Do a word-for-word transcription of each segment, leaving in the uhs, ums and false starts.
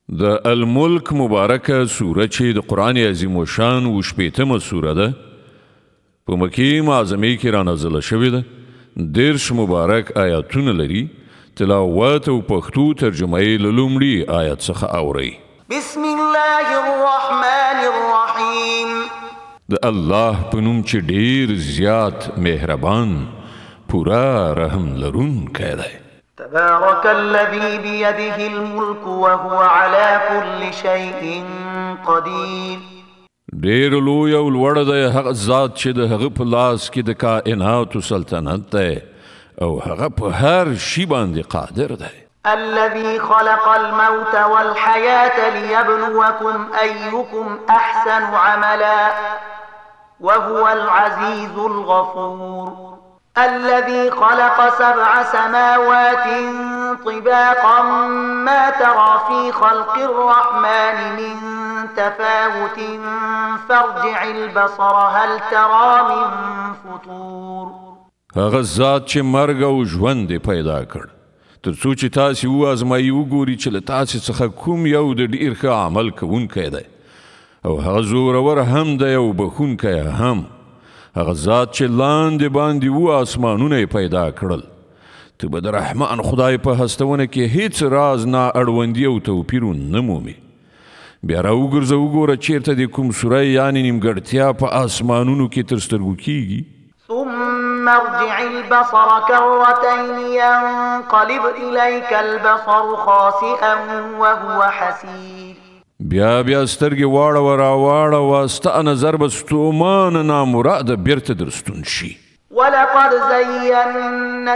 د الملک مبارکه سوره چې د قرآن عظیم و شان و شپیتمه سوره ده په مکې معظمې کې را نازله شوې ده دیرش مبارک آیاتونه لري تلاوت او پښتو ترجمه یې له لومړي آیت څخه اورئ بسم الله الرحمن الرحیم د الله په نوم چې ډیر زیات مهربان پورا رحم لرونکی دی تبارك الذي بيده الملك وهو على كل شيء قدير ډیر لوی او لوړ دی هغه ذات چې د هغه په لاس کې د کائناتو سلطنت دی او هغه په هر شي باندې قادر دی الذي خلق الموت والحياة ليبلوكم أيكم أحسن عملا وهو العزيز الغفور الذي خلق سبع سماوات طباقا ما ترى في خلق الرحمن من تفاوت فارجع البصر هل ترى من فطور هغه ذات چې مرګ او ژوند پیدا کړ تر څو چې تاسو وازمایي وګوري چې له تاسو څخه کوم یو د ډیر ښه عمل کوونکی دی او هغه زورور هم دی او بخونکی هم هغه ذات چې لاندې باندې و آسمانونه پیدا کړل ته به د رحمان خدای په هستونه کې هیڅ راز نا اړوندي او توپیر نه مومي بیا راوګرځه وګوره چیرته د کوم سوره یعنی نیمګړتیا په آسمانونو کې تر سترګو کیږي ثم ارجع البصر كرتين ينقلب إليك البصر خاسئا وهو حسير بیا بیا سترګې واړه را واړه ستا نظر به ستومانه نامراده بیرته درستون شي ولقد زينا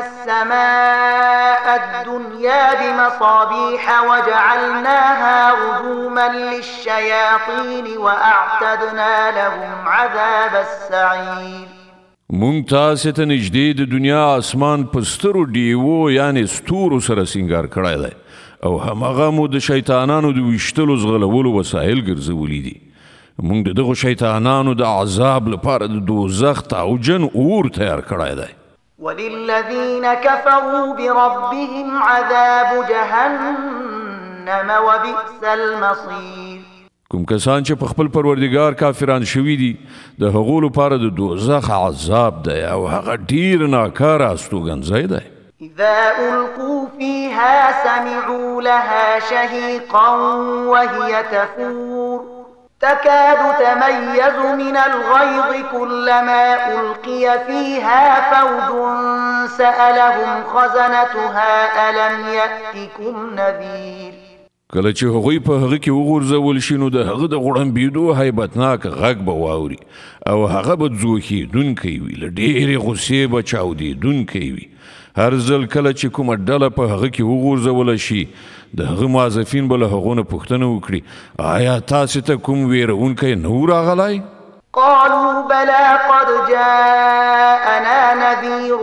السماء الدنيا بمصابيح وجعلناها رجوما للشياطين وأعتدنا لهم عذاب السعير مونږ تاسې ته نږدې د دنیا اسمان په سترو ډیوو یعنی ستورو سره سینګار کړی دی او همغه مو د شیطانانو د ویشتلو زغلولو وسایل ګرځولي دي مونږ د دغو شیطانانو د عذاب لپاره د دوزخ تاوجن اور تیار کړی دی وللذین کفروا بربهم عذاب جهنم وبئس المصیر کوم کسان چې په خپل پروردګار کافران شوي دي د هغو لپاره د دوزخ عذاب دی او هغه ډیر ناکاره استوګنځی دی إذا ألقوا فيها سمعوا لها شهيقا وهي تفور تكاد تميز من الغيظ كلما ألقي فيها فوج سألهم خزنتها ألم يأتكم نذير کله چې هغوی په هغه کې وغورځول شي نو د هغه د غړمبېدو هیبتناک غږ به واوري او هغه به ځوښېدونکی وي له ډېرې غوسې به چاودېدونکی وي هر ځل کله چې کومه ډله په هغه کې وغورځوله شي د هغه موظفین به له هغو نه پوښتنه وکړي آیا تاسې ته کوم ویرونکی نه و راغلی قالوا بلى قد جاءنا نذير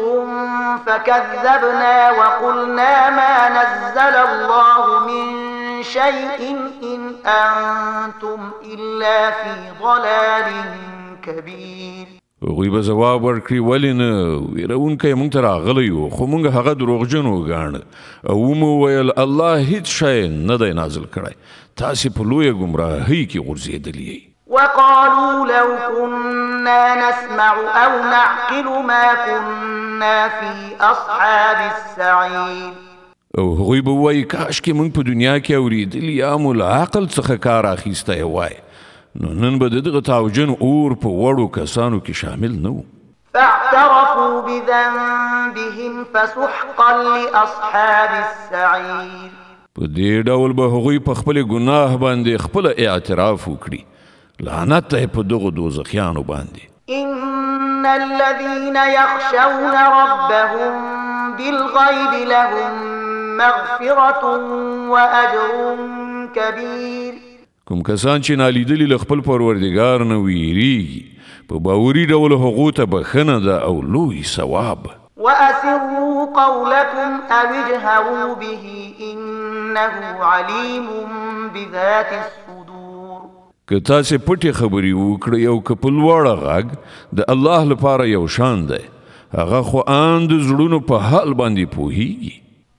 فكذبنا وقلنا ما نزل الله من شيء إن أنتم إلا في ضلال كبير هغوی به ځواب ورکړي ولې نه ویرونکی موږ ته راغلی و خو موږ هغه دروغجن وګاڼه او ومو ویل الله هیڅ شی نه دی نازل کړی تاسې په لویه ګمراهۍ کې غورځېدلي یئ وقالوا لو كنا نسمع أو نعقل ما كنا في أصحاب السعير او هغوی به وایي کاشکې موږ په دنیا کې اورېدلي یا مو له عقل څخه کار اخیستی وای نو نن به د دغه تاوجن اور په وړو کسانو کې شامل نه و فاعترفوا بذنبهم فسحقا لأصحاب السعير په دې ډول به هغوی په خپل ګناه باندې خپل اعتراف وکړي لعنت ته په دغو دوزخیانو باندې ان الذين يخشون ربهم بالغيب لهم مغفرة واجر كبير کوم کسان چې نالیدلي له خپل پروردګار نه ویریږي په باوري ډول هغو ته بخښنه ده او لوی ثواب وأسروا قولكم أو اجهروا به إنه عليم بذات الصدور که تاسې پټې خبرې وکړئ او که په لوړه غږ د الله لپاره یو شان دی هغه خو ان د زړونو په حال باندې پوهیږي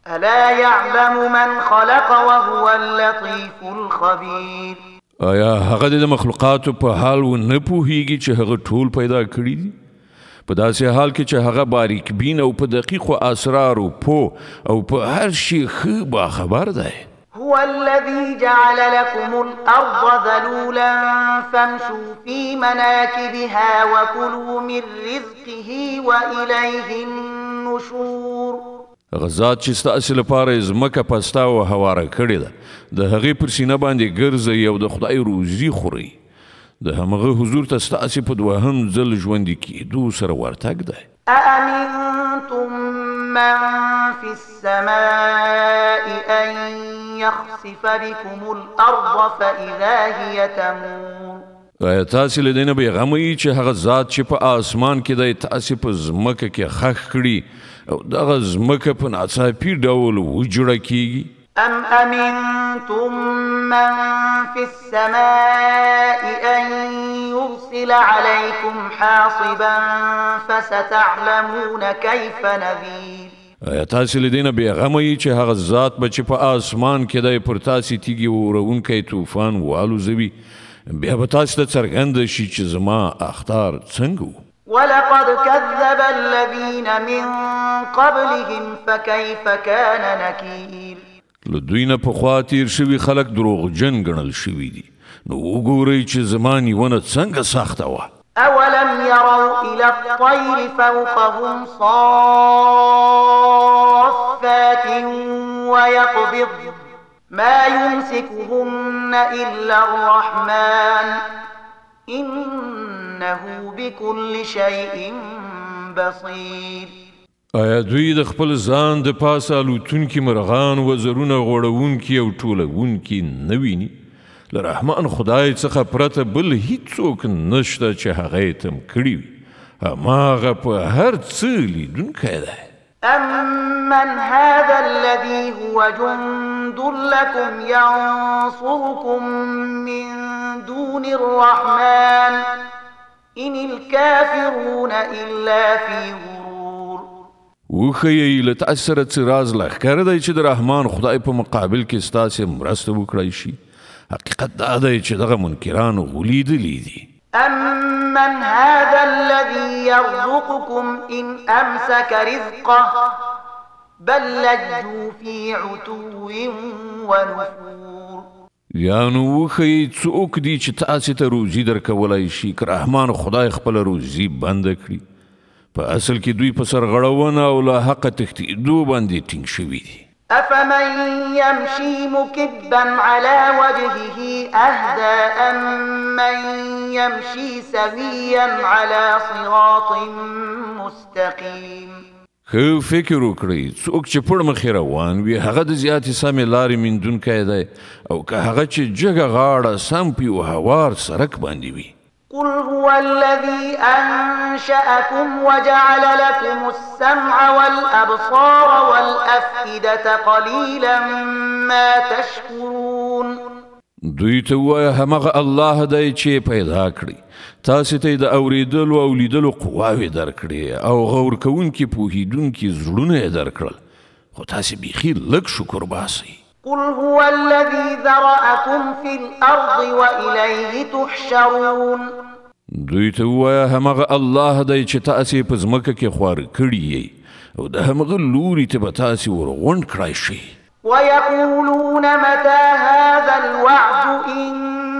ألا يعلم من خلق وهو اللطيف الخبير. آیا هغه د مخلوقاتو په حال و نه پوهیږي چې هغه ټول پیدا کړي دي؟ په داسې حال کې چې هغه باریک بین او په دقیقو اسرارو پوه او په هر شي ښه باخبر دی. هو الذي جعل لكم الأرض ذلولا فامشوا في مناكبها وكلوا من رزقه وإليه النشور. غزاد چې ستاسو لپاره ځمکه پسته او هواره کړې ده، د هغې پر سینه باندې ګرځئ او د خدای روزي خورئ. د همغه حضور ته ستاسو په دوهم ځل ژوندي کېدو سره ورتګ دی. أأمنتم من في السماء أن يخسف بكم الأرض فإذا هي تمور. آیا تاسې له دې نه بېغمه یئ چې هغه ذات چې په آسمان کې دی تاسې په ځمکه کې خښ کړي او دغه ځمکه په ناڅاپي ډول وجوړه کیږي؟ أم أمنتم من في السماء أن يرسل عليكم حاصبا فستعلمون كيف نذير. آیا تاسې له دې نه بېغمه یئ چې هغه ذات به چې په آسمان کې دی پر تاسې تیږې وروونکی طوفان والوزوي، بیا به تاسې ته څرګنده شي چې زما اخطار څنګه و. ولقد كذب الذين من قبلهم فكيف كان نكير. له دوی نه پخوا تیر شوي خلک دروغجن ګڼل شوي دي، نو وګورئ چې زما نیونه څنګه سخته وه. أولم يروا إلى الطير فوقهم صافات ويقبض ما يمسكهن إلا الرحمن إنه بكل شيء بصير. آیا دوی د خپل ځان د پاسه الوتونکي مرغان وزرونه غوړونکي او ټولونکي نه ویني؟ له رحمان خدای څخه پرته بل هیڅوک نشته چې هغه یې تم کړي وي. هماغه په هر څه لیدونکی دی. أمن هذا الذي هو جند لكم ينصركم من دون الرحمن إن الكافرون إلا في غرور. وښیئ له تاسې سره څه راز لښکر دی چې د رحمان خدای په مقابل کې ستاسې مرسته وکړی شي؟ حقیقت دا دی چې دغه منکران غولیدلي دي. أمن هذا الذي يرزقكم إن أمسك رزقه بل لجوا في عتو ونفور. یا نو وښیئ څوک دي چې تاسې ته روزي درکولی شي که رحمان خدای خپله روزي بنده کړي؟ په اصل کې دوی په سرغړونه او له حقه تښتېدو باندې ټینګ شوي دي. أفمن يمشي مكبا على وجهه أهدى أمن يمشي سويا على صراط مستقيم. ښه فکر وکړئ څوک چې پړ مخې روان وي هغه د زیاتې سمې لارې میندونکی دی او که هغه چې جګه غاړه سم په یو هوار سړک باندې وي. قل هو الذي أنشأكم وجعل لكم السمع والأبصار والأفئدة قليلا ما تشكرون. دوی ته ووایه همغه الله دی چې پیدا کړي، تاسې ته یې د اورېدلو او لیدلو قواوې درکړې او غور کوونکي پوهېدونکي زړونه یې درکړل، خو تاسې بیخي لږ شکر باسئ. قل هو الذي ذرأكم في الأرض وإليه تحشرون. دوی ته ووایه همغه الله دی چې تاسې په ځمکه کې خواره کړي یئ او د همغه لوري ته به تاسې ورغونډ کړای شئ. ويقولون متى هذا الوعد إن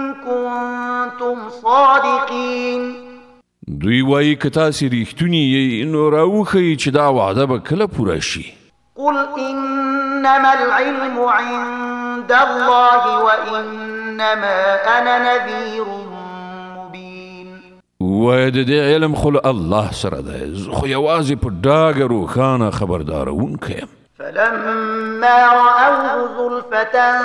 كنتم صادقين. دوی وایي که تاسې ریښتوني یئ نو راوښیئ چې دا وعده به کله پوره شي. قل إنما العلم عند الله وإنما أنا نذير مبين. وایه د دې علم خو له الله سره دی، زه خو یوازې په ډاګه روښانه خبردارونکی یم. فلما رأوه زلفة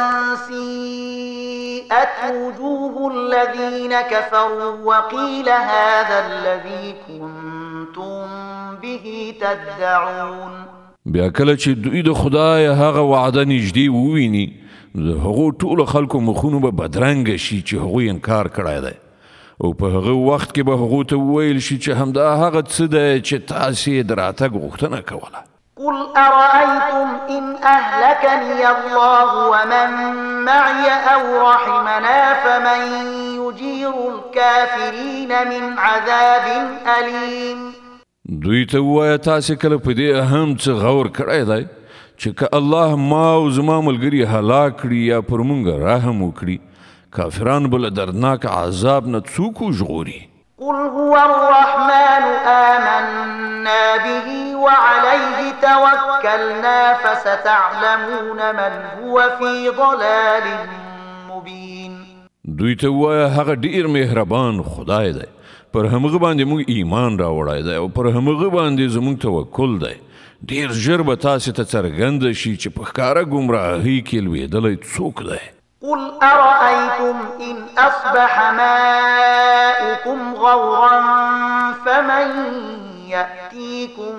سيئت وجوه الذين كفروا وقيل هذا الذي كنتم به تدعون. بیا کله چې دوی د خدای هغه وعده نږدې وویني د هغو ټولو خلکو مخونو به بدرنګه شي چې هغوی انکار کړی دی او په هغه وخت کې به هغو ته وویل شي چې همدا هغه څه دی چې تاسې یې د راتګ غوښتنه کوله. قل أرأيتم إن أهلكني الله ومن معي أو رحمنا فمن يجير الكافرين من عذاب أليم. دوی ته ووایه تاسې کله په دې اهم څه غور کړی دی چې که الله ما او زما ملګري هلاک کړي یا پر موږ رحم وکړي کافران به له دردناک عذاب نه څوک وژغوري. قل هو الرحمن آمنا به وعليه توكلنا فستعلمون من هو في ضلال مبين. دوی ته ووایه هغه ډیر مهربان خدای دی، پر همغه باندې موږ ایمان راوړی دی او پر همغه باندې زموږ توکل دی. ډیر ژر به تاسې ته څرګنده شي چې په ښکاره ګمراهۍ کې لوېدلی څوک دی. قل أرأيتم إن أصبح ماؤكم غورا فمن يأتيكم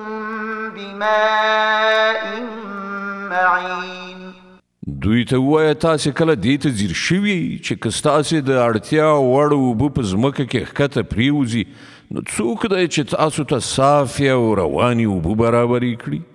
بماء معين. دوی ته ووایه تاسې کله دې ته ځیر شوي چې که ستاسې د اړتیا وړ اوبه په ځمکه کې ښکته پرېوځي نو څوک دی چې تاسو ته صافې او روانې اوبه برابرې کړي؟